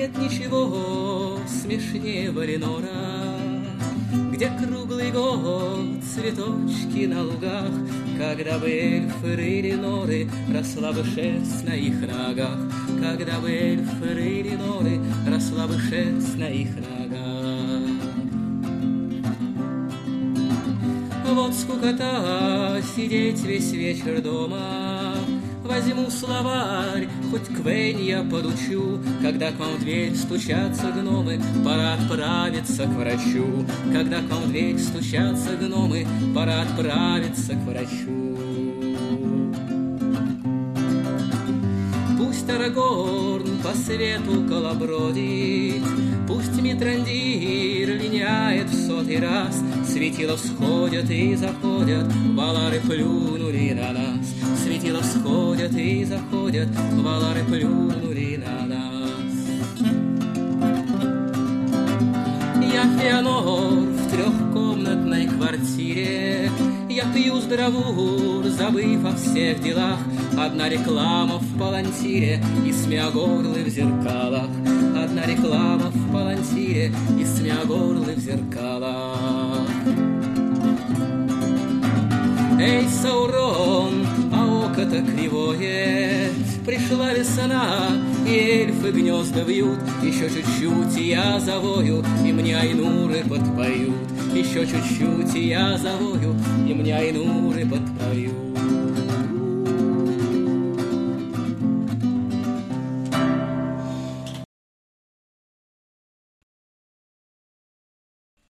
Нет ничего смешнее Валинора, где круглый год цветочки на лугах, когда бы эльфы рыли норы, росла бы шерсть на их ногах, когда бы эльфы рыли норы, росла бы шерсть на их ногах. Вот скукота сидеть весь вечер дома. Возьму словарь, хоть Квэнь я подучу. Когда к вам в дверь стучатся гномы, пора отправиться к врачу. Когда к вам в дверь стучатся гномы, пора отправиться к врачу. Пусть Арагорн по свету колобродит, пусть Митрандир линяет в 100-й раз. Светила всходят и заходят, валары плюнули на нас. Светила всходят и заходят, валары плюнули на нас. Я Феонор в 3-комнатной квартире. Я пью здоровур, забыв о всех делах. Одна реклама в палантире и смеягорлы в зеркалах. Одна реклама в палантире и смеягорлы в зеркалах. Эй, Саурон, а око-то кривое. Пришла весна, и эльфы гнезда вьют. Еще чуть-чуть, и я завою, и мне айнуры подпоют. Еще чуть-чуть, и я завою, и мне айнуры подпоют.